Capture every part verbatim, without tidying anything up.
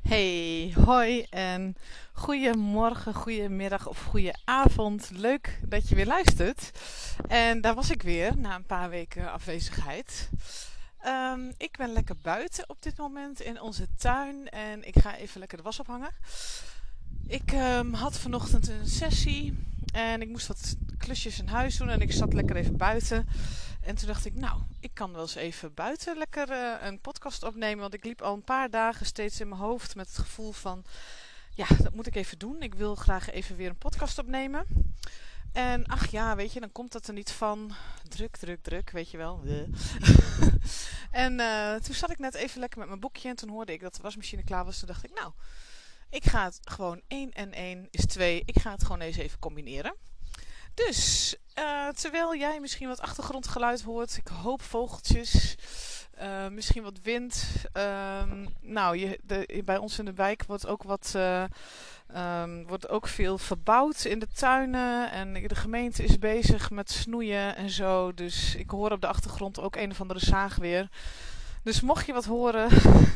Hey, hoi en goedemorgen, goedemiddag of goedenavond. Leuk dat je weer luistert. En daar was ik weer na een paar weken afwezigheid. Ehm, ik ben lekker buiten op dit moment in onze tuin en ik ga even lekker de was ophangen. Ik ehm, had vanochtend een sessie en ik moest wat klusjes in huis doen en ik zat lekker even buiten. En toen dacht ik, nou, ik kan wel eens even buiten lekker eh, een podcast opnemen. Want ik liep al een paar dagen steeds in mijn hoofd met het gevoel van, ja, dat moet ik even doen. Ik wil graag even weer een podcast opnemen. En ach ja, weet je, dan komt dat er niet van. Druk, druk, druk, weet je wel. en uh, toen zat ik net even lekker met mijn boekje en toen hoorde ik dat de wasmachine klaar was. Toen dacht ik, nou, ik ga het gewoon één en één is twee. Ik ga het gewoon eens even combineren. Dus, uh, terwijl jij misschien wat achtergrondgeluid hoort, ik hoop vogeltjes, uh, misschien wat wind. Um, nou, je, de, bij ons in de wijk wordt ook wat, uh, um, wordt ook veel verbouwd in de tuinen en de gemeente is bezig met snoeien en zo. Dus ik hoor op de achtergrond ook een of andere zaag weer. Dus mocht je wat horen,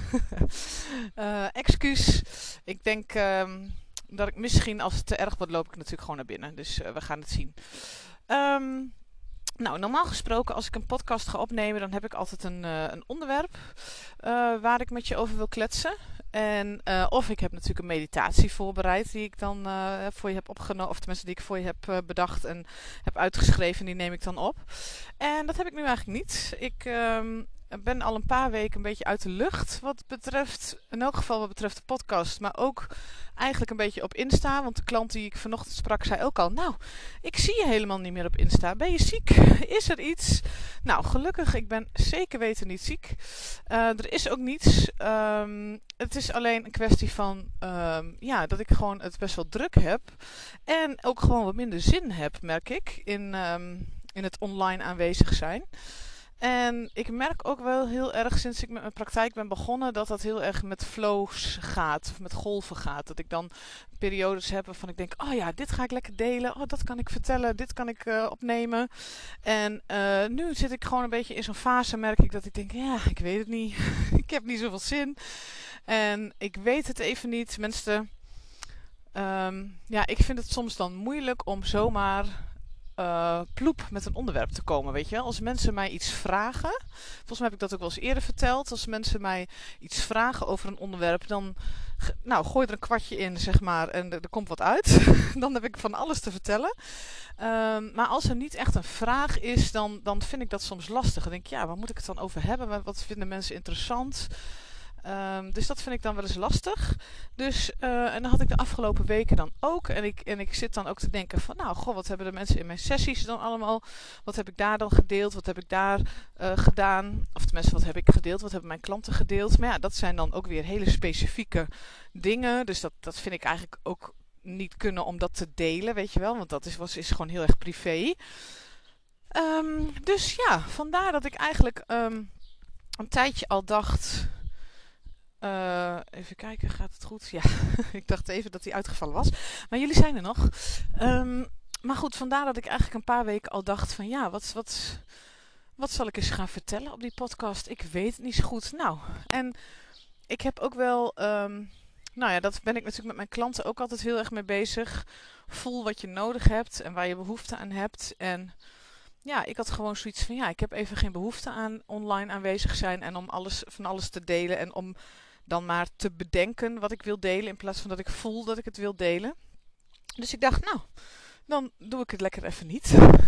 uh, excuus. Ik denk um, dat ik misschien, als het te erg wordt, loop ik natuurlijk gewoon naar binnen. Dus uh, we gaan het zien. Um, nou, normaal gesproken, als ik een podcast ga opnemen, dan heb ik altijd een, uh, een onderwerp uh, waar ik met je over wil kletsen. En, uh, of ik heb natuurlijk een meditatie voorbereid die ik dan uh, voor je heb opgenomen. Of tenminste die ik voor je heb uh, bedacht en heb uitgeschreven. Die neem ik dan op. En dat heb ik nu eigenlijk niet. Ik um, ben al een paar weken een beetje uit de lucht. Wat betreft, in elk geval wat betreft de podcast. Maar ook eigenlijk een beetje op Insta. Want de klant die ik vanochtend sprak zei ook al. Nou, ik zie je helemaal niet meer op Insta. Ben je ziek? Is er iets? Nou, gelukkig, ik ben zeker weten niet ziek. Uh, er is ook niets. Um, het is alleen een kwestie van um, ja, dat ik gewoon het best wel druk heb. En ook gewoon wat minder zin heb, merk ik. In, um, in het online aanwezig zijn. En ik merk ook wel heel erg sinds ik met mijn praktijk ben begonnen dat dat heel erg met flows gaat, of met golven gaat. Dat ik dan periodes heb waarvan ik denk, oh ja, dit ga ik lekker delen, oh dat kan ik vertellen, dit kan ik uh, opnemen. En uh, nu zit ik gewoon een beetje in zo'n fase, merk ik dat ik denk, ja, ik weet het niet, ik heb niet zoveel zin. En ik weet het even niet, mensen. Um, ja, ik vind het soms dan moeilijk om zomaar Uh, ploep met een onderwerp te komen, weet je wel. Als mensen mij iets vragen, volgens mij heb ik dat ook wel eens eerder verteld, als mensen mij iets vragen over een onderwerp, dan nou, gooi er een kwartje in, zeg maar, en er, er komt wat uit. Dan heb ik van alles te vertellen. Um, maar als er niet echt een vraag is, dan, dan vind ik dat soms lastig. Dan denk ik, ja, waar moet ik het dan over hebben? Wat vinden mensen interessant? Um, dus dat vind ik dan wel eens lastig. Dus, uh, en dan had ik de afgelopen weken dan ook. En ik, en ik zit dan ook te denken van, nou, goh, wat hebben de mensen in mijn sessies dan allemaal? Wat heb ik daar dan gedeeld? Wat heb ik daar uh, gedaan? Of tenminste, wat heb ik gedeeld? Wat hebben mijn klanten gedeeld? Maar ja, dat zijn dan ook weer hele specifieke dingen. Dus dat, dat vind ik eigenlijk ook niet kunnen om dat te delen, weet je wel. Want dat is, was, is gewoon heel erg privé. Um, dus ja, vandaar dat ik eigenlijk um, een tijdje al dacht. Uh, even kijken, gaat het goed? Ja, ik dacht even dat hij uitgevallen was. Maar jullie zijn er nog. Um, maar goed, vandaar dat ik eigenlijk een paar weken al dacht van ja, wat, wat, wat zal ik eens gaan vertellen op die podcast? Ik weet het niet zo goed. Nou, en ik heb ook wel, um, nou ja, dat ben ik natuurlijk met mijn klanten ook altijd heel erg mee bezig. Voel wat je nodig hebt en waar je behoefte aan hebt. En ja, ik had gewoon zoiets van ja, ik heb even geen behoefte aan online aanwezig zijn en om alles van alles te delen en om dan maar te bedenken wat ik wil delen in plaats van dat ik voel dat ik het wil delen. Dus ik dacht, nou, dan doe ik het lekker even niet.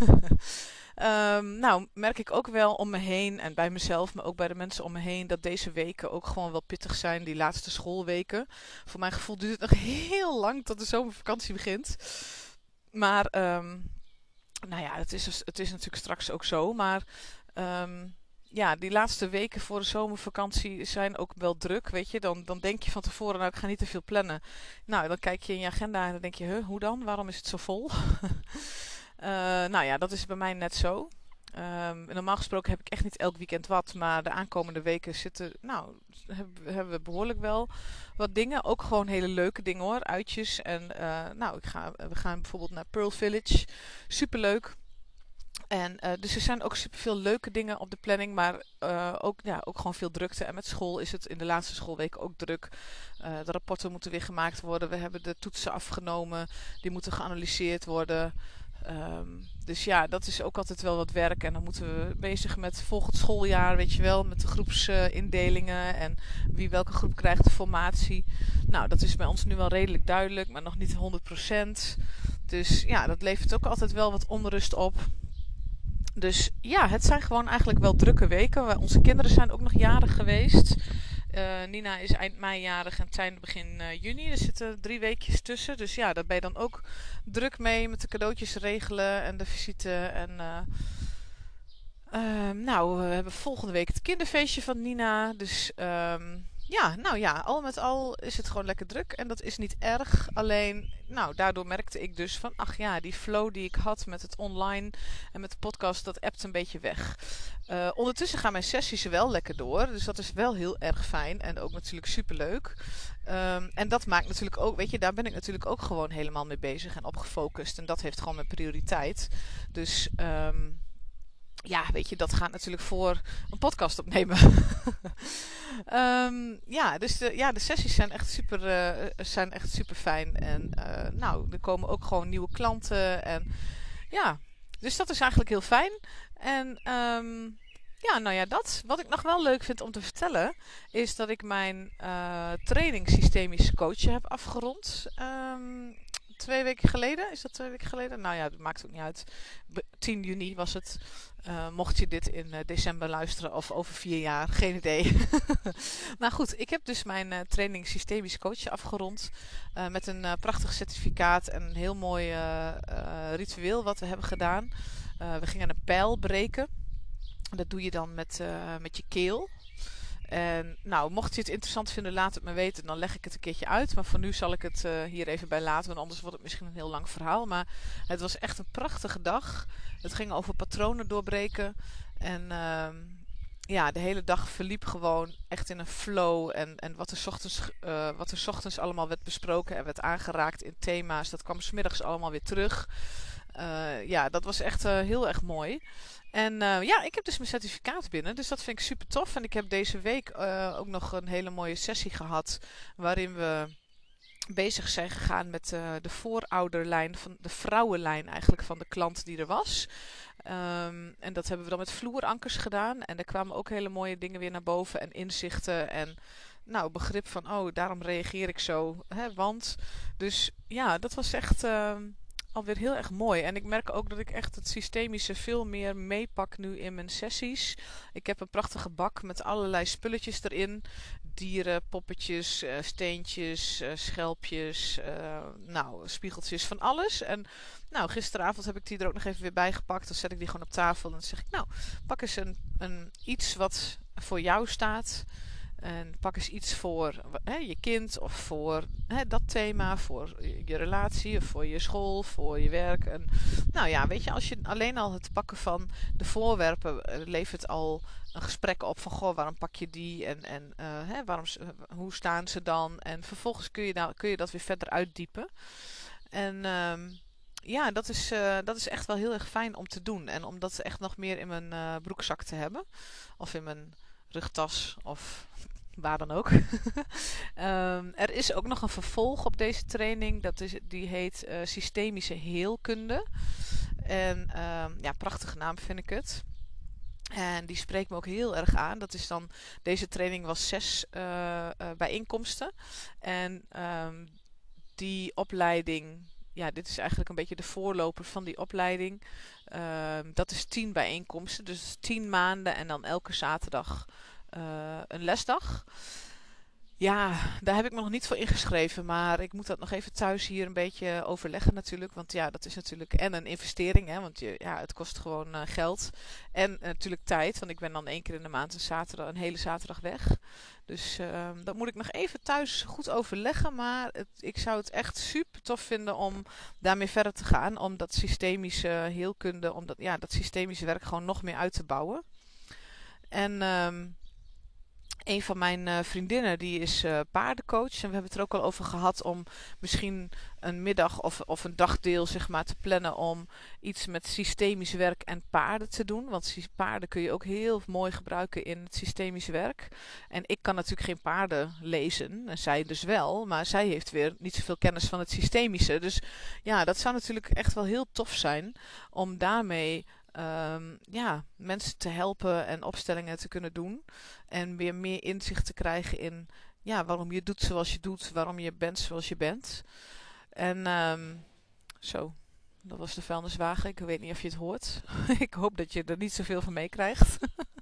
um, nou, merk ik ook wel om me heen en bij mezelf, maar ook bij de mensen om me heen, dat deze weken ook gewoon wel pittig zijn, die laatste schoolweken. Voor mijn gevoel duurt het nog heel lang tot de zomervakantie begint. Maar, um, nou ja, het is, het is natuurlijk straks ook zo, maar Um, ja, die laatste weken voor de zomervakantie zijn ook wel druk, weet je. Dan, dan denk je van tevoren, nou, ik ga niet te veel plannen. Nou, dan kijk je in je agenda en dan denk je, huh, hoe dan? Waarom is het zo vol? uh, nou ja, dat is bij mij net zo. Um, normaal gesproken heb ik echt niet elk weekend wat, maar de aankomende weken zitten, nou, hebben, hebben we behoorlijk wel wat dingen. Ook gewoon hele leuke dingen hoor, uitjes. En uh, nou, ik ga, we gaan bijvoorbeeld naar Pearl Village. Superleuk. En uh, dus er zijn ook superveel leuke dingen op de planning, maar uh, ook, ja, ook gewoon veel drukte. En met school is het in de laatste schoolweek ook druk. Uh, de rapporten moeten weer gemaakt worden. We hebben de toetsen afgenomen. Die moeten geanalyseerd worden. Um, dus ja, dat is ook altijd wel wat werk. En dan moeten we bezig met volgend schooljaar, weet je wel. Met de groepsindelingen uh, en wie welke groep krijgt de formatie. Nou, dat is bij ons nu wel redelijk duidelijk, maar nog niet honderd procent. Dus ja, dat levert ook altijd wel wat onrust op. Dus ja, het zijn gewoon eigenlijk wel drukke weken. Onze kinderen zijn ook nog jarig geweest. Uh, Nina is eind mei jarig en Tijn begin uh, juni. Er zitten drie weekjes tussen. Dus ja, daar ben je dan ook druk mee met de cadeautjes regelen en de visite. En uh, uh, nou, we hebben volgende week het kinderfeestje van Nina. Dus um, ja, nou ja, al met al is het gewoon lekker druk. En dat is niet erg. Alleen, nou, daardoor merkte ik dus van, ach ja, die flow die ik had met het online en met de podcast, dat ebt een beetje weg. Uh, ondertussen gaan mijn sessies wel lekker door. Dus dat is wel heel erg fijn. En ook natuurlijk superleuk. Um, en dat maakt natuurlijk ook, weet je, daar ben ik natuurlijk ook gewoon helemaal mee bezig en op gefocust. En dat heeft gewoon mijn prioriteit. Dus um, ja, weet je, dat gaat natuurlijk voor een podcast opnemen. um, ja, dus de, ja, de sessies zijn echt super, uh, zijn echt super fijn. En uh, nou, er komen ook gewoon nieuwe klanten. En ja, dus dat is eigenlijk heel fijn. En um, ja, nou ja, dat. Wat ik nog wel leuk vind om te vertellen, is dat ik mijn uh, training systemisch coachen heb afgerond. Um, twee weken geleden. Is dat twee weken geleden? Nou ja, dat maakt ook niet uit. tien juni was het. Uh, mocht je dit in uh, december luisteren of over vier jaar, geen idee. Maar goed, ik heb dus mijn uh, training systemisch coachen afgerond. Uh, met een uh, prachtig certificaat en een heel mooi uh, uh, ritueel wat we hebben gedaan. Uh, we gingen een pijl breken. Dat doe je dan met, uh, met je keel. En nou, mocht je het interessant vinden, laat het me weten. Dan leg ik het een keertje uit. Maar voor nu zal ik het uh, hier even bij laten. Want anders wordt het misschien een heel lang verhaal. Maar het was echt een prachtige dag. Het ging over patronen doorbreken. En uh, ja, de hele dag verliep gewoon echt in een flow. En, en wat, er 's ochtends, uh, wat er 's ochtends allemaal werd besproken en werd aangeraakt in thema's. Dat kwam 's middags allemaal weer terug. Uh, ja, dat was echt uh, heel erg mooi. En uh, ja, ik heb dus mijn certificaat binnen. Dus dat vind ik super tof. En ik heb deze week uh, ook nog een hele mooie sessie gehad. Waarin we bezig zijn gegaan met uh, de voorouderlijn, van de vrouwenlijn eigenlijk van de klant die er was. Um, en dat hebben we dan met vloerankers gedaan. En er kwamen ook hele mooie dingen weer naar boven. En inzichten en nou, begrip van, oh, daarom reageer ik zo. Hè, want, dus ja, dat was echt Uh, alweer heel erg mooi. En ik merk ook dat ik echt het systemische veel meer meepak nu in mijn sessies. Ik heb een prachtige bak met allerlei spulletjes erin. Dieren, poppetjes, uh, steentjes, uh, schelpjes, uh, nou, spiegeltjes, van alles. En nou, gisteravond heb ik die er ook nog even weer bij gepakt. Dan zet ik die gewoon op tafel en dan zeg ik, nou, pak eens een, een iets wat voor jou staat. En pak eens iets voor hè, je kind of voor hè, dat thema, voor je relatie of voor je school, voor je werk. En, nou ja, weet je, als je alleen al het pakken van de voorwerpen uh, levert al een gesprek op van, goh, waarom pak je die en, en uh, hè, waarom, uh, hoe staan ze dan? En vervolgens kun je, nou, kun je dat weer verder uitdiepen. En Um, ja, dat is, uh, dat is echt wel heel erg fijn om te doen. En om dat echt nog meer in mijn uh, broekzak te hebben. Of in mijn rugtas of waar dan ook. um, er is ook nog een vervolg op deze training. Dat is, die heet uh, Systemische Heelkunde. En um, ja, prachtige naam vind ik het. En die spreekt me ook heel erg aan. Dat is dan, deze training was zes uh, uh, bijeenkomsten. En um, die opleiding, ja, dit is eigenlijk een beetje de voorloper van die opleiding. Uh, dat is tien bijeenkomsten, dus tien maanden en dan elke zaterdag uh, een lesdag. Ja, daar heb ik me nog niet voor ingeschreven, maar ik moet dat nog even thuis hier een beetje overleggen natuurlijk. Want ja, dat is natuurlijk en een investering, hè, want je, ja, het kost gewoon uh, geld. En uh, natuurlijk tijd, want ik ben dan één keer in de maand een, zaterdag, een hele zaterdag weg. Dus uh, dat moet ik nog even thuis goed overleggen. Maar het, ik zou het echt super tof vinden om daarmee verder te gaan. Om dat systemische heelkunde, om dat, ja, dat systemische werk gewoon nog meer uit te bouwen. En Um, Een van mijn eh, vriendinnen die is eh, paardencoach. En we hebben het er ook al over gehad om misschien een middag of, of een dagdeel zeg maar, te plannen om iets met systemisch werk en paarden te doen. Want sy- paarden kun je ook heel mooi gebruiken in het systemisch werk. En ik kan natuurlijk geen paarden lezen. En zij dus wel. Maar zij heeft weer niet zoveel kennis van het systemische. Dus ja, dat zou natuurlijk echt wel heel tof zijn om daarmee ehm, ja, mensen te helpen en opstellingen te kunnen doen. En weer meer inzicht te krijgen in ja, waarom je doet zoals je doet, waarom je bent zoals je bent. En ehm, zo, dat was de vuilniswagen. Ik weet niet of je het hoort. Ik hoop dat je er niet zoveel van meekrijgt.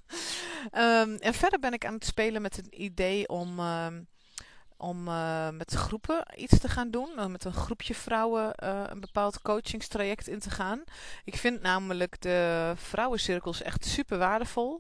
Ehm, en verder ben ik aan het spelen met het idee om, ehm, om eh, met groepen iets te gaan doen. Uh, met een groepje vrouwen eh, een bepaald coachingstraject in te gaan. Ik vind namelijk de vrouwencirkels echt super waardevol.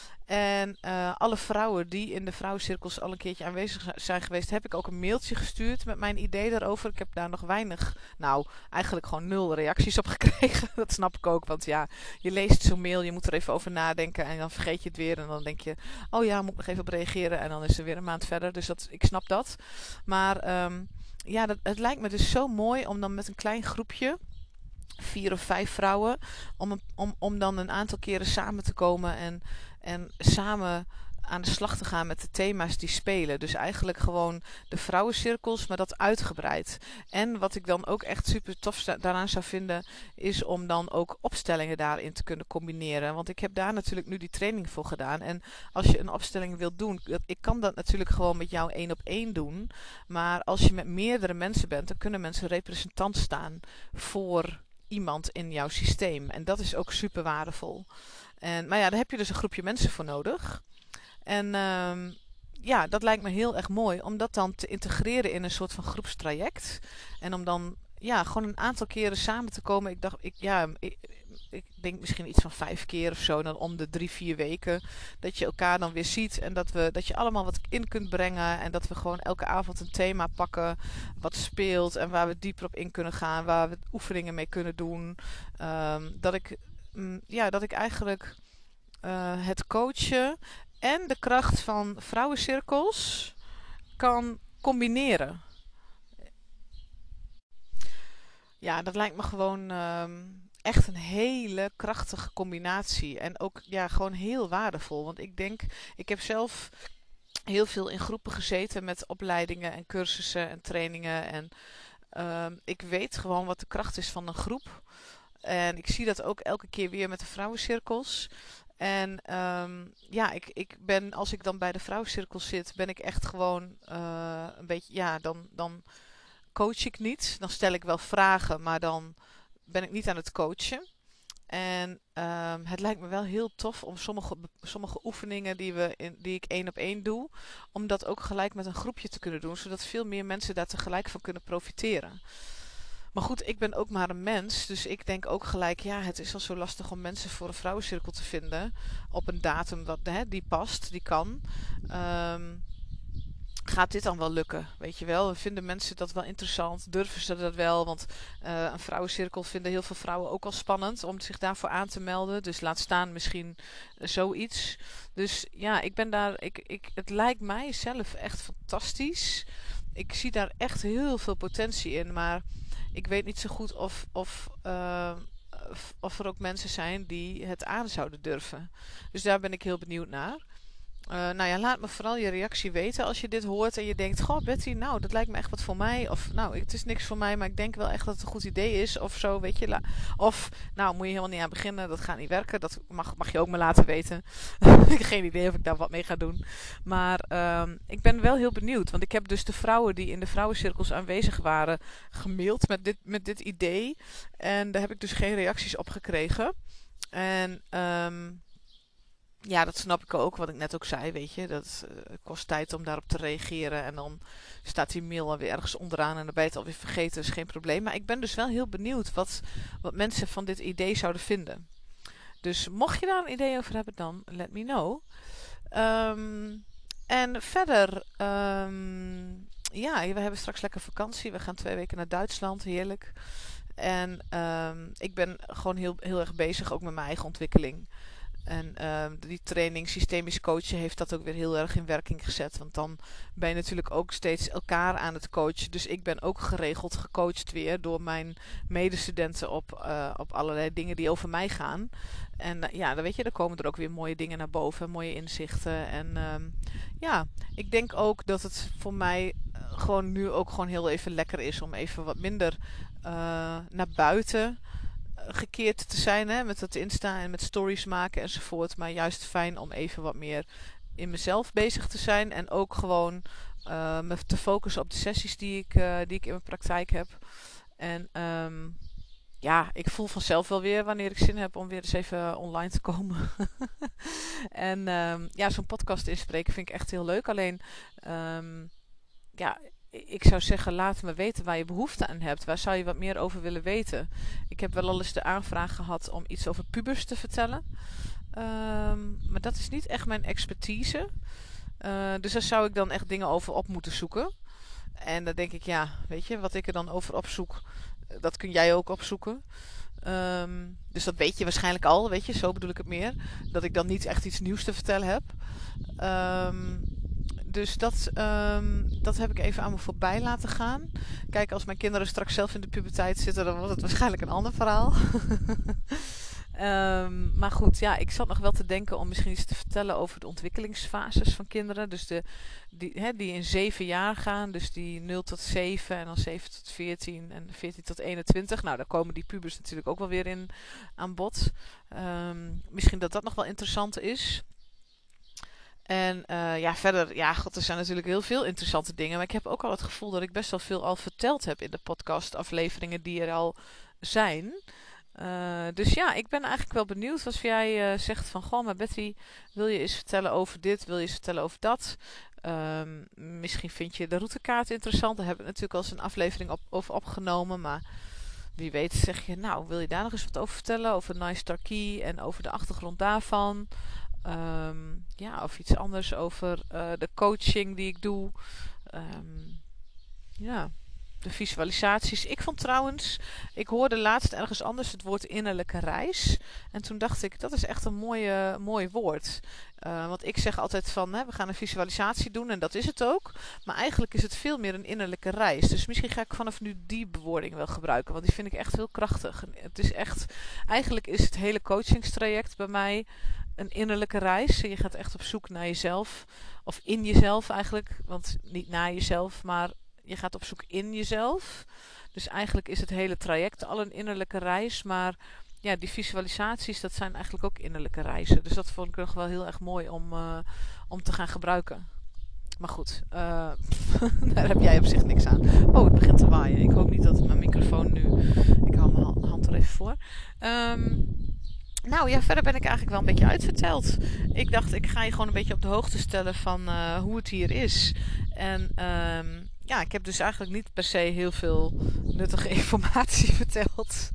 En eh, alle vrouwen die in de vrouwencirkels al een keertje aanwezig zi- zijn geweest, heb ik ook een mailtje gestuurd met mijn idee daarover. Ik heb daar nog weinig, nou eigenlijk gewoon nul reacties op gekregen. Dat snap ik ook, want ja, je leest zo'n mail, je moet er even over nadenken en dan vergeet je het weer. En dan denk je, oh ja, moet ik nog even op reageren en dan is er weer een maand verder. Dus dat, ik snap dat. Maar ehm, ja, dat, het lijkt me dus zo mooi om dan met een klein groepje vier of vijf vrouwen, om, een- om, om dan een aantal keren samen te komen en, en samen aan de slag te gaan met de thema's die spelen. Dus eigenlijk gewoon de vrouwencirkels, maar dat uitgebreid. En wat ik dan ook echt super tof sta- daaraan zou vinden, is om dan ook opstellingen daarin te kunnen combineren. Want ik heb daar natuurlijk nu die training voor gedaan. En als je een opstelling wilt doen, dat- ik kan dat natuurlijk gewoon met jou één op één doen. Maar als je met meerdere mensen bent, dan kunnen mensen representant staan voor iemand in jouw systeem. En dat is ook super waardevol. En, maar ja, daar heb je dus een groepje mensen voor nodig. En ehm, ja, dat lijkt me heel erg mooi om dat dan te integreren in een soort van groepstraject. En om dan ja, gewoon een aantal keren samen te komen. Ik dacht, ik, ja, ik, ik denk misschien iets van vijf keer of zo. Dan om de drie, vier weken. Dat je elkaar dan weer ziet. En dat, we, dat je allemaal wat in kunt brengen. En dat we gewoon elke avond een thema pakken. Wat speelt. En waar we dieper op in kunnen gaan. Waar we oefeningen mee kunnen doen. Ehm, dat ik, mm, ja, dat ik eigenlijk eh, het coachen en de kracht van vrouwencirkels kan combineren. Ja, dat lijkt me gewoon ehm, echt een hele krachtige combinatie. En ook ja, gewoon heel waardevol. Want ik denk, ik heb zelf heel veel in groepen gezeten met opleidingen en cursussen en trainingen. En ehm, ik weet gewoon wat de kracht is van een groep. En ik zie dat ook elke keer weer met de vrouwencirkels. En ehm, ja, ik, ik ben, als ik dan bij de vrouwencirkels zit, ben ik echt gewoon eh, een beetje, ja, dan, dan coach ik niet. Dan stel ik wel vragen, maar dan ben ik niet aan het coachen. En ehm, het lijkt me wel heel tof om sommige, sommige oefeningen die, we in, die ik één op één doe, om dat ook gelijk met een groepje te kunnen doen, zodat veel meer mensen daar tegelijk van kunnen profiteren. Maar goed, ik ben ook maar een mens. Dus ik denk ook gelijk, ja, het is al zo lastig om mensen voor een vrouwencirkel te vinden. Op een datum wat, hè, die past, die kan. Ehm, gaat dit dan wel lukken? Weet je wel, vinden mensen dat wel interessant? Durven ze dat wel? Want eh, een vrouwencirkel vinden heel veel vrouwen ook al spannend om zich daarvoor aan te melden. Dus laat staan misschien eh, zoiets. Dus ja, ik ben daar, ik, ik, het lijkt mij zelf echt fantastisch. Ik zie daar echt heel veel potentie in, maar ik weet niet zo goed of, of, eh, of, of er ook mensen zijn die het aan zouden durven. Dus daar ben ik heel benieuwd naar. Eh, nou ja, laat me vooral je reactie weten als je dit hoort en je denkt: Goh, Betty, nou, dat lijkt me echt wat voor mij. Of nou, het is niks voor mij, maar ik denk wel echt dat het een goed idee is. Of zo, weet je. La- of, nou, moet je helemaal niet aan beginnen, dat gaat niet werken. Dat mag, mag je ook me laten weten. Ik heb geen idee of ik daar wat mee ga doen. Maar ehm, ik ben wel heel benieuwd, want ik heb dus de vrouwen die in de vrouwencirkels aanwezig waren gemaild met dit, met dit idee. En daar heb ik dus geen reacties op gekregen. En ehm ja, dat snap ik ook, wat ik net ook zei, weet je. Dat eh, kost tijd om daarop te reageren. En dan staat die mail alweer ergens onderaan en dan ben je het alweer vergeten, is geen probleem. Maar ik ben dus wel heel benieuwd wat, wat mensen van dit idee zouden vinden. Dus mocht je daar een idee over hebben, dan let me know. Ehm, en verder, ehm, ja, we hebben straks lekker vakantie. We gaan twee weken naar Duitsland, heerlijk. En ehm, ik ben gewoon heel, heel erg bezig, ook met mijn eigen ontwikkeling. En uh, die training systemisch coachen heeft dat ook weer heel erg in werking gezet. Want dan ben je natuurlijk ook steeds elkaar aan het coachen. Dus ik ben ook geregeld gecoacht weer door mijn medestudenten op, uh, op allerlei dingen die over mij gaan. En uh, ja, dan weet je, dan komen er ook weer mooie dingen naar boven, mooie inzichten. En um, ja, ik denk ook dat het voor mij gewoon nu ook gewoon heel even lekker is om even wat minder uh, naar buiten gekeerd te zijn, hè, met het Insta en met stories maken enzovoort. Maar juist fijn om even wat meer in mezelf bezig te zijn. En ook gewoon uh, me te focussen op de sessies die ik, uh, die ik in mijn praktijk heb. En um, ja, ik voel vanzelf wel weer wanneer ik zin heb om weer eens even online te komen. En um, ja, zo'n podcast inspreken vind ik echt heel leuk. Alleen, um, ja, ik zou zeggen, laat me weten waar je behoefte aan hebt. Waar zou je wat meer over willen weten? Ik heb wel al eens de aanvraag gehad om iets over pubers te vertellen. Um, maar dat is niet echt mijn expertise. Uh, dus daar zou ik dan echt dingen over op moeten zoeken. En dan denk ik, ja, weet je, wat ik er dan over opzoek, dat kun jij ook opzoeken. Um, dus dat weet je waarschijnlijk al, weet je, zo bedoel ik het meer. Dat ik dan niet echt iets nieuws te vertellen heb. Um, Dus dat, um, dat heb ik even aan me voorbij laten gaan. Kijk, als mijn kinderen straks zelf in de puberteit zitten, dan wordt het waarschijnlijk een ander verhaal. um, maar goed, ja, ik zat nog wel te denken om misschien iets te vertellen over de ontwikkelingsfases van kinderen. Dus de, die, hè, die in zeven jaar gaan. Dus die nul tot zeven en dan zeven tot veertien en veertien tot eenentwintig. Nou, daar komen die pubers natuurlijk ook wel weer in aan bod. Um, misschien dat dat nog wel interessant is. En uh, ja, verder, ja, god, er zijn natuurlijk heel veel interessante dingen. Maar ik heb ook al het gevoel dat ik best wel veel al verteld heb in de podcastafleveringen die er al zijn. Uh, dus ja, ik ben eigenlijk wel benieuwd als jij uh, zegt van, goh, maar Betty, wil je eens vertellen over dit? Wil je eens vertellen over dat? Um, misschien vind je de routekaart interessant. Daar heb ik natuurlijk al eens een aflevering op, over opgenomen, maar wie weet zeg je, nou, wil je daar nog eens wat over vertellen? Over Nice Star Key en over de achtergrond daarvan. Um, ja, of iets anders over uh, de coaching die ik doe. Um, ja, de visualisaties. Ik vond trouwens, ik hoorde laatst ergens anders het woord innerlijke reis. En toen dacht ik, dat is echt een mooie, mooi woord. Uh, want ik zeg altijd van, hè, we gaan een visualisatie doen en dat is het ook. Maar eigenlijk is het veel meer een innerlijke reis. Dus misschien ga ik vanaf nu die bewoording wel gebruiken. Want die vind ik echt heel krachtig. Het is echt, eigenlijk is het hele coachingstraject bij mij een innerlijke reis. Je gaat echt op zoek naar jezelf. Of in jezelf eigenlijk. Want niet naar jezelf, maar je gaat op zoek in jezelf. Dus eigenlijk is het hele traject al een innerlijke reis. Maar ja, die visualisaties, dat zijn eigenlijk ook innerlijke reizen. Dus dat vond ik nog wel heel erg mooi om, uh, om te gaan gebruiken. Maar goed, uh, daar heb jij op zich niks aan. Oh, het begint te waaien. Ik hoop niet dat mijn microfoon nu... Ik hou mijn hand er even voor. Um, Nou ja, verder ben ik eigenlijk wel een beetje uitverteld. Ik dacht, ik ga je gewoon een beetje op de hoogte stellen van uh, hoe het hier is. En um, ja, ik heb dus eigenlijk niet per se heel veel nuttige informatie verteld.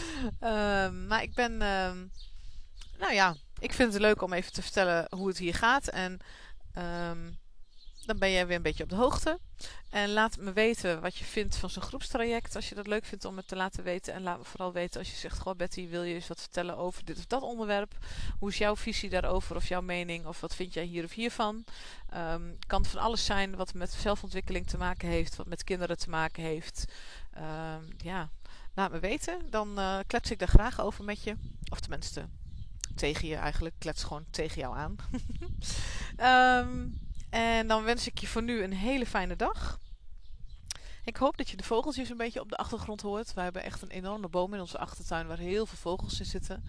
um, maar ik ben, um, nou ja, ik vind het leuk om even te vertellen hoe het hier gaat. En um, dan ben jij weer een beetje op de hoogte. En laat me weten wat je vindt van zo'n groepstraject. Als je dat leuk vindt om het te laten weten. En laat me vooral weten als je zegt, goh Betty, wil je eens wat vertellen over dit of dat onderwerp? Hoe is jouw visie daarover of jouw mening? Of wat vind jij hier of hiervan? Um, kan van alles zijn wat met zelfontwikkeling te maken heeft. Wat met kinderen te maken heeft. Um, ja, laat me weten. Dan uh, klets ik daar graag over met je. Of tenminste, tegen je eigenlijk. Klets gewoon tegen jou aan. um, En dan wens ik je voor nu een hele fijne dag. Ik hoop dat je de vogeltjes een beetje op de achtergrond hoort. We hebben echt een enorme boom in onze achtertuin waar heel veel vogels in zitten.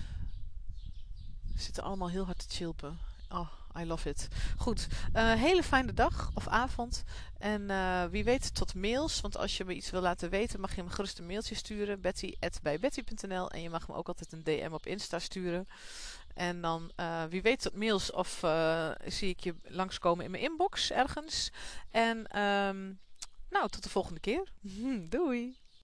Ze zitten allemaal heel hard te chilpen. Oh, I love it. Goed, uh, hele fijne dag of avond. En uh, wie weet tot mails. Want als je me iets wil laten weten, mag je me gerust een mailtje sturen. Betty at bij betty punt n l. En je mag me ook altijd een D M op Insta sturen. En dan, uh, wie weet tot mails of uh, zie ik je langskomen in mijn inbox ergens. En um, nou, tot de volgende keer. Doei!